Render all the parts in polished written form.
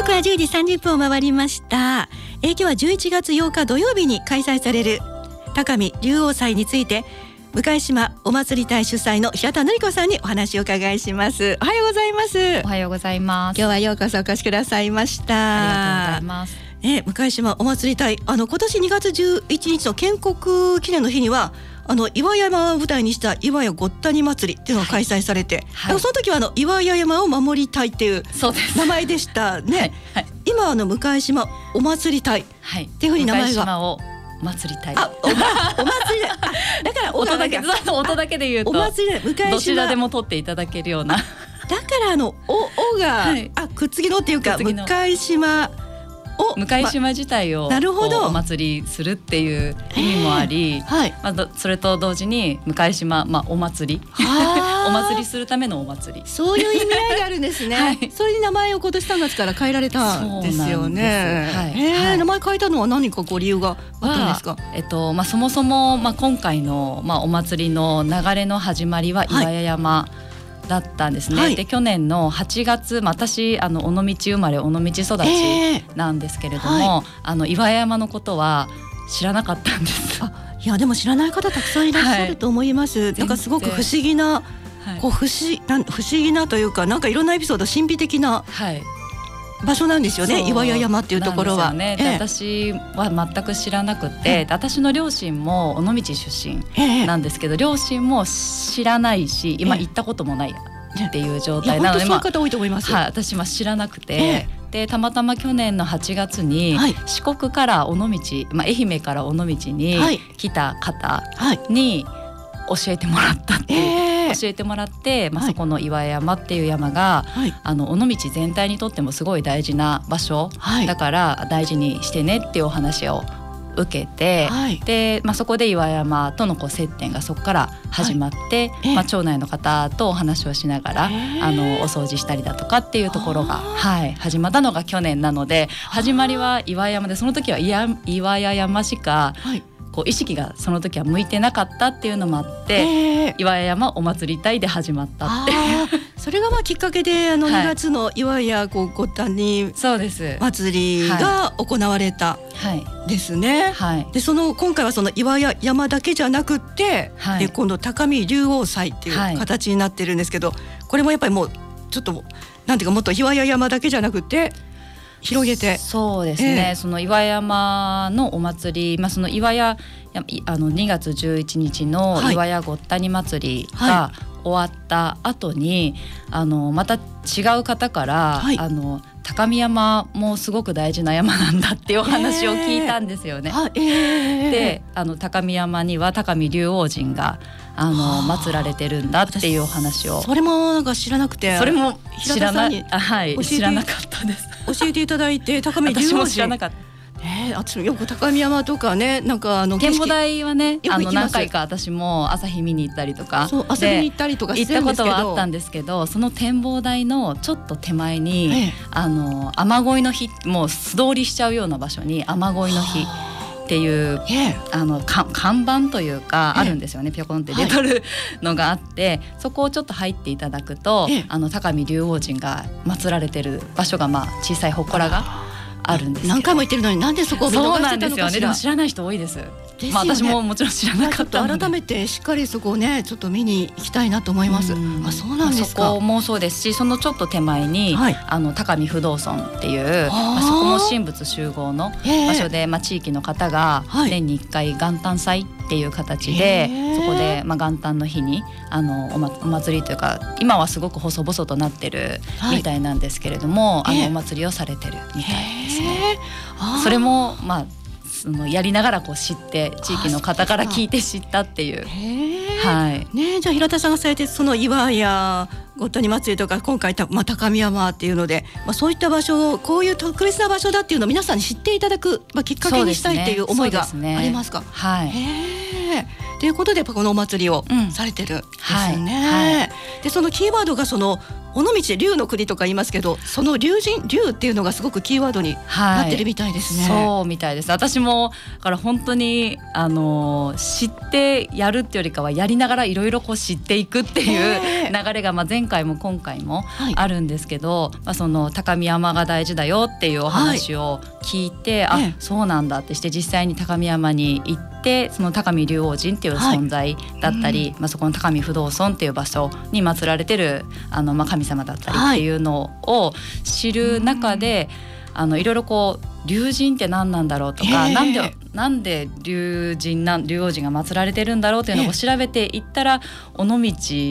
刻は10時30分を回りました。今日は11月8日土曜日に開催される高見竜王祭について、向島お祭り隊主催の平田典子さんにお話を伺いします。おはようございます。 おはようございます。 今日はようこそお越しくださいました。 ありがとうございます。 向島お祭り隊、今年2月11日の建国記念の日には岩山を舞台にした岩屋ごったに祭りっていうのが開催されて、その時は岩屋山を守り隊っていう名前でしたね。今向島お祭り隊っていうふうに名前が、 向島を祭り隊、 お祭りだから音だけで言うとお祭り向島どちらでも取っていただけるような、 だからおが、くっつきのっていうか向島自体をお祭りするっていう意味もあり、それと同時に向島、お祭りお祭りするためのお祭り、 そういう意味合いがあるんですね。それに名前を今年3月から変えられたんですよね。名前変えたのは何か理由があったんですか？ そもそも、今回の、お祭りの流れの始まりは岩屋山だったんですね。で去年の8月、私尾道生まれ尾道育ちなんですけれども、岩山のことは知らなかったんです。 いやでも知らない方たくさんいらっしゃると思います。なんかすごく不思議な、不思議なというか、なんかいろんなエピソード、神秘的な場所なんですよね、岩屋山っていうところは。 で私は全く知らなくて、私の両親も尾道出身なんですけど、両親も知らないし、今行ったこともないっていう状態なので、 そういう方多いと思います。 私は知らなくて、でたまたま去年の8月に四国から尾道、愛媛から尾道に来た方に教えてもらったっていう、教えてもらって、そこの岩山っていう山が、尾道全体にとってもすごい大事な場所、だから大事にしてねっていうお話を受けて、でそこで岩山との接点がそこから始まって、町内の方とお話をしながらお掃除したりだとかっていうところが、始まったのが去年なので、始まりは岩山で、その時は岩屋山しか意識がその時は向いてなかったっていうのもあって、岩屋山お祭り隊で始まったってそれがきっかけで2月の岩屋ごったに祭りが行われたですね。で今回はその岩屋山だけじゃなくって、今度高見竜王祭っていう形になってるんですけど、これもやっぱりもうちょっとなんていうか、もっと岩屋山だけじゃなくて広げて、 そうですね、その岩山のお祭り、その岩屋2月11日の岩屋ごったに祭りが終わった後に、また違う方から、高見山もすごく大事な山なんだっていうお話を聞いたんですよね。で高見山には高見竜王神が祀られてるんだっていうお話を、 それもなんか知らなくて、 それも知らなかったです。 教えていただいて、高見竜王神、私も知らなかった。私もよく高見山とかね、なんか展望台はね、何回か私も朝日見に行ったりとか、 朝日に行ったりとかしてるんですけど、 行ったことはあったんですけど、その展望台のちょっと手前に、雨乞いの日、もう素通りしちゃうような場所に雨乞いの日っていう看板というかあるんですよね。ピョコンって出とるのがあって、そこをちょっと入っていただくと、高見竜王神が祀られてる場所が、小さい祠があるんです。 何回も言ってるのに、なんでそこを見逃してたのかしら。そうなんですよね。でも知らない人多いです。私ももちろん知らなかったので、 改めてしっかりそこをね、ちょっと見に行きたいなと思います。そうなんですか。 そこもそうですし、そのちょっと手前に、高見不動尊っていう、そこも神仏集合の場所で、地域の方が年に1回元旦祭っていう形で、そこで、元旦の日にお祭りというか、今はすごく細々となってるみたいなんですけれども、お祭りをされてるみたいですね。それもやりながら知って、地域の方から聞いて知ったっていう。 じゃあ平田さんがされて、その岩屋ごったに祭りとか、今回高見山っていうので、そういった場所を、こういう特別な場所だっていうのを皆さんに知っていただく、きっかけにしたいっていう思いがありますか？ということでこのお祭りをされてるんですね。でそのキーワードが尾道で龍の国とか言いますけど、その龍っていうのがすごくキーワードになってるみたいですね。 そうみたいです。私もだから本当に知ってやるってよりかはやりながらいろいろ知っていくっていう流れが、前回も今回もあるんですけど、その高見山が大事だよっていうお話を聞いて、そうなんだってして実際に高見山に行って、その高見竜王神っていう存在だったり、そこの高見不動尊っていう場所に祀られてる神様だったりっていうのを知る中で、いろいろ龍神って何なんだろうとか、なんで龍王神が祀られてるんだろうっていうのを調べていったら、尾道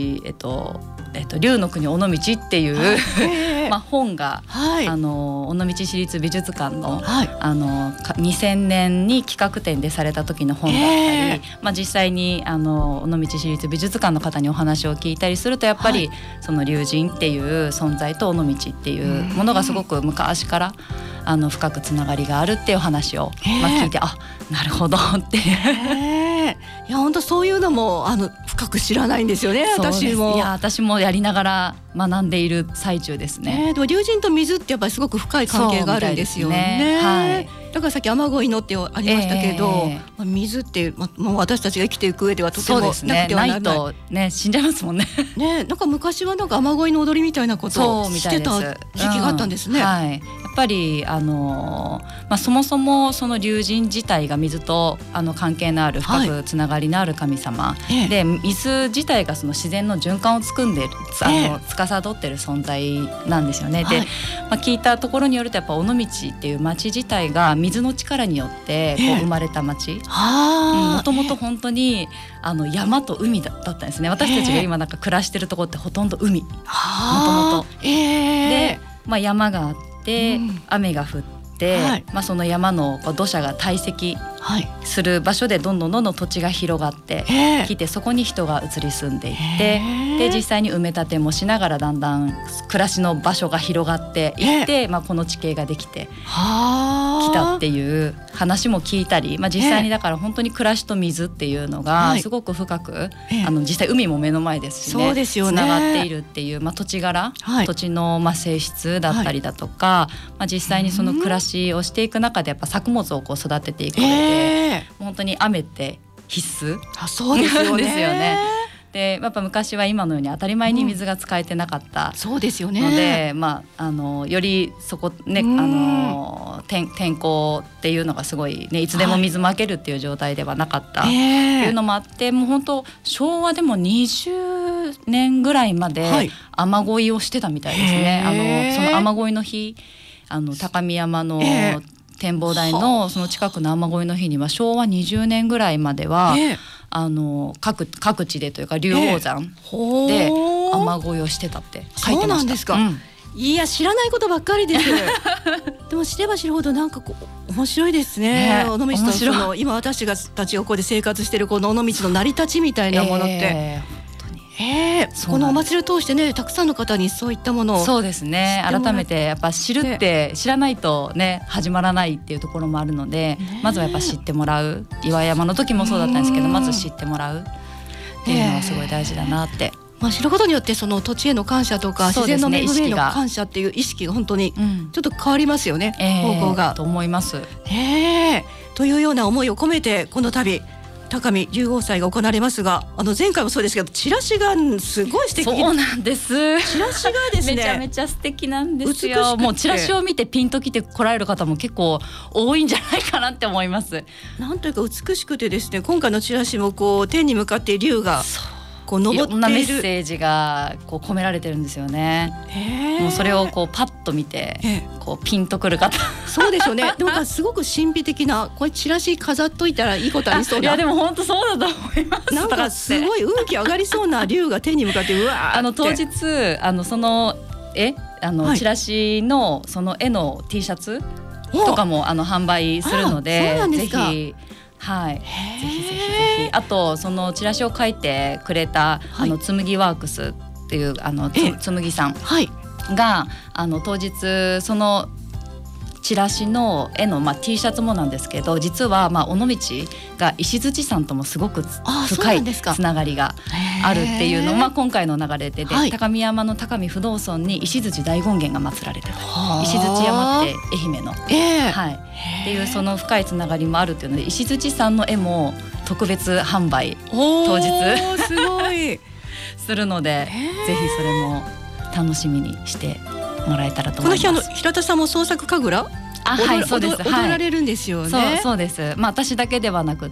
龍の国尾道っていう本が、尾道市立美術館の、2000年に企画展でされた時の本だったり、実際に尾道市立美術館の方にお話を聞いたりすると、やっぱりその龍神っていう存在と尾道っていうものがすごく昔から深くつながりがあるっていう話を、聞いて、なるほどっていや本当そういうのも深く知らないんですよね。私もやりながら学んでいる最中ですね。 でも龍神と水ってやっぱりすごく深い関係があるんですよね。だからさっき雨乞いのってありましたけど、水ってもう私たちが生きていく上ではとてもなくてはならない。 ないとね死んじゃいますもんね。 なんか昔はなんか雨乞いの踊りみたいなことをしてた時期があったんですね。 やっぱりそもそもその龍神自体が水と関係のある深くつながりのある神様、で水自体がその自然の循環を司ってる存在なんですよね。で、聞いたところによるとやっぱ尾道っていう町自体が水の力によって生まれた町、もともと本当に山と海だったんですね。私たちが今なんか暮らしてるところってほとんど海、もともとで、山があって雨が降って、その山の土砂が堆積する場所でどんどん土地が広がってきて、そこに人が移り住んでいって、で実際に埋め立てもしながらだんだん暮らしの場所が広がっていって、この地形ができてきたっていう話も聞いたり、実際にだから本当に暮らしと水っていうのがすごく深く、実際海も目の前ですしね、つながっているっていう、土地柄、土地の性質だったりだとか、実際にその暮らしをしていく中でやっぱ作物を育てていく上で、本当に雨って必須そうですよね。 でやっぱ昔は今のように当たり前に水が使えてなかったので、よりそこね、天候っていうのがすごいね、いつでも水まけるっていう状態ではなかったっていうのもあって、もう本当昭和でも20年ぐらいまで雨乞いをしてたみたいですね。その雨乞いの日、高見山の展望台のその近くの雨乞いの日には昭和20年ぐらいまでは、各地でというか竜王山で雨乞いをしてたって書いてました。そうなんですか。いや知らないことばっかりですでも知れば知るほどなんか面白いですね。尾道と今私たちがここで生活しているこの尾道の成り立ちみたいなものって、このお祭りを通してね、たくさんの方にそういったものをそうですね、改めてやっぱ知らないとね始まらないっていうところもあるので、まずはやっぱ知ってもらう、岩山の時もそうだったんですけど、まず知ってもらうっていうのはすごい大事だなって、 知ることによってその土地への感謝とか、自然の恵みへの感謝っていう意識が本当にちょっと変わりますよね、方向がと思います。 というような思いを込めてこの度高見竜王祭が行われますが、前回もそうですけどチラシがすごい素敵。 そうなんです。 チラシがですねめちゃめちゃ素敵なんですよ。もうチラシを見てピンときて来られる方も結構多いんじゃないかなって思います。 なんというか美しくてですね、今回のチラシも天に向かって竜が登っている、いろんなメッセージが込められてるんですよね。もうそれをパッと見てピンとくる方そうでしょうね。でもすごく神秘的な、これチラシ飾っといたらいいことありそうな。 いやでも本当そうだと思います。 なんかすごい運気上がりそうな竜が天に向かってうわーって当日そのチラシのその絵の T シャツとかも販売するので、ぜひぜひあとそのチラシを書いてくれた紬ワークスっていう紬さんが当日そのチラシの絵の、T シャツもなんですけど、実は尾道が石鎚山ともすごく深いつながりがあるっていうのを、今回の流れで、高見山の高見不動尊に石鎚大権現が祀られてた、石鎚山って愛媛の、っていうその深いつながりもあるっていうので、石鎚山の絵も特別販売当日すごいするので、ぜひそれも楽しみにしてもらえたらと思います。 この日平田さんも創作神楽そうです、踊られるんですよね。 そうです。私だけではなくって、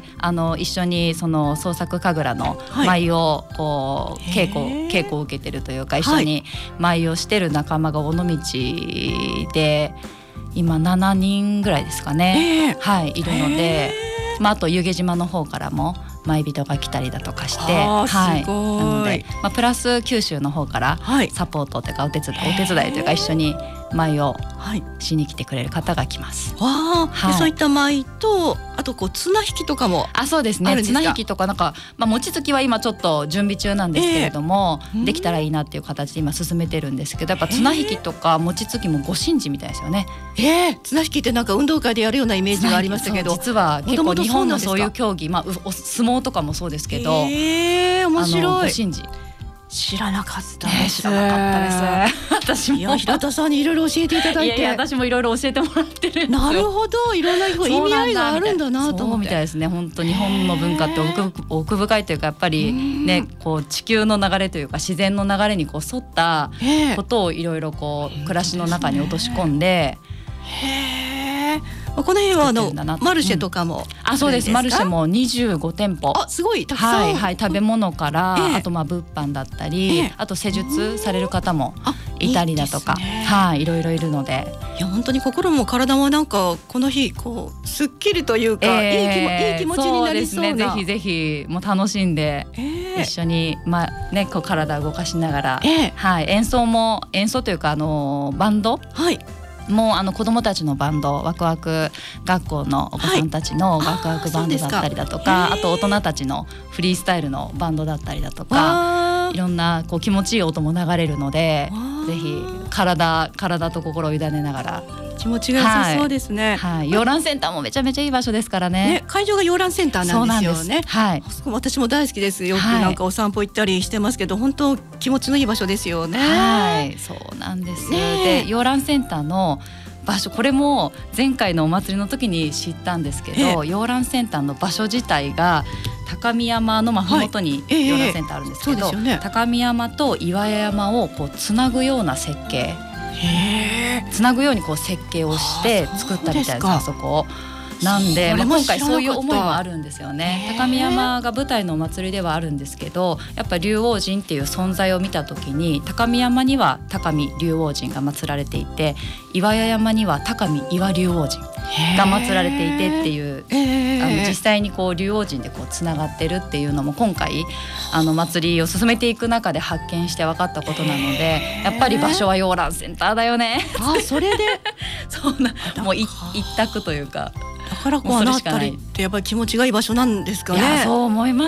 一緒にその創作神楽の舞をこう稽古を受けてるというか、一緒に舞をしてる仲間が尾道で今7人ぐらいですかね、いるので、あと湯気島の方からも舞人が来たりだとかして、 すごい。 なので、プラス九州の方からサポートというかお手伝いというか、一緒に舞をしに来てくれる方が来ます。 でそういった舞と、あと綱引きとかもそうですね。綱引きとか餅つきは今ちょっと準備中なんですけれども、できたらいいなっていう形で今進めてるんですけど、やっぱ綱引きとか餅つきもご神事みたいですよね。 綱引きってなんか運動会でやるようなイメージがありましたけど、 実は結構日本のそういう競技、相撲とかもそうですけど、 面白い。 ご神事知らなかったです。私も平田さんにいろいろ教えていただいて、 私もいろいろ教えてもらってるんですよ。 なるほど、いろんな意味合いがあるんだなと思って。 そうみたいですね。本当日本の文化って奥深いというか、やっぱりね、こう地球の流れというか自然の流れにこう沿ったことをいろいろこう暮らしの中に落とし込んで。 この辺はマルシェとかも、 そうです。マルシェも25店舗、 すごいたくさん、 食べ物から、あと物販だったり、あと施術される方もいたりだとか、いろいろいるので、 本当に心も体もなんかこの日こうすっきりというか、いい気持ちになりそうな。 ぜひぜひもう楽しんで、一緒にこう体を動かしながら、演奏というかバンド、もう子どもたちのバンド、ワクワク学校のお子さんたちのワクワクバンドだったりだとか、あと大人たちのフリースタイルのバンドだったりだとか、いろんなこう気持ちいい音も流れるので、ぜひ体と心を委ねながら気持ちが良さそうですね。 洋蘭センターもめちゃめちゃいい場所ですからね。 会場が洋蘭センターなんですよね。私も大好きです。よくなんかお散歩行ったりしてますけど、本当気持ちのいい場所ですよね。 そうなんです。で、洋蘭センターの場所、これも前回のお祭りの時に知ったんですけど、洋蘭センターの場所自体が高見山の麓に洋蘭センターあるんですけど、高見山と岩屋山をこうつなぐような設計、つなぐようにこう設計をして作ったみたいです。あそこをなんで、今回そういう思いもあるんですよね。高見山が舞台のお祭りではあるんですけど、やっぱ竜王神っていう存在を見た時に、高見山には高見竜王神が祀られていて、岩屋山には高見岩竜王神が祀られていてっていう、実際にこう竜王神でこうつながってるっていうのも今回祭りを進めていく中で発見して分かったことなので、やっぱり場所は洋蘭センターだよね。 それでもう一択というか。 だからこうあの辺りってやっぱり気持ちがいい場所なんですかね。 そう思います。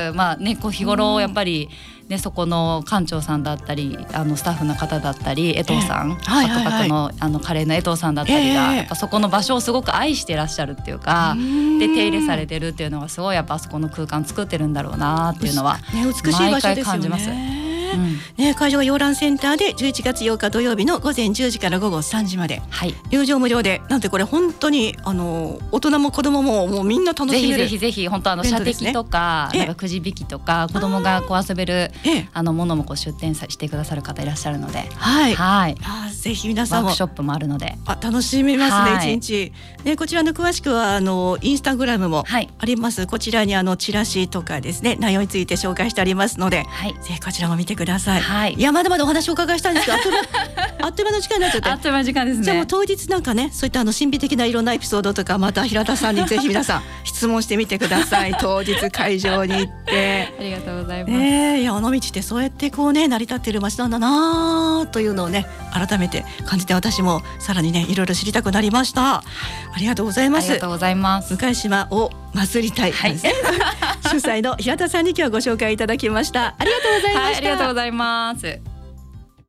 こう日頃やっぱりそこの館長さんだったりスタッフの方だったり江藤さん、カのカレーの江藤さんだったりが、やっぱそこの場所をすごく愛してらっしゃるっていうか、で手入れされてるっていうのがすごいやっぱあそこの空間作ってるんだろうなっていうのは毎回感じます。会場は洋蘭センターで11月8日土曜日の午前10時から午後3時まで、入場無料で、なんてこれ本当に大人も子供ももうみんな楽しめる。ぜひ本当射的とかなんかくじ引きとか子供がこう遊べるものもこう出展してくださる方いらっしゃるので、 ぜひ皆さんもワークショップもあるので楽しみますね、一日。こちらの詳しくはインスタグラムもあります。こちらにチラシとかですね、内容について紹介してありますので、ぜひこちらも見てください。いやまだまだお話をお伺いしたいんですけど、あっという間の時間になっちゃって。 あっという間の時間ですね。 じゃあもう当日なんかね、そういった神秘的ないろんなエピソードとか、また平田さんにぜひ皆さん質問してみてください。当日会場に行ってありがとうございます。 いや尾道ってそうやってこうね成り立っている街なんだなというのをね改めて感じて、私もさらにねいろいろ知りたくなりました。ありがとうございます。 ありがとうございます。 向島を祭りたい、主催の平田さんに今日はご紹介いただきました。ありがとうございました。 ありがとうございます。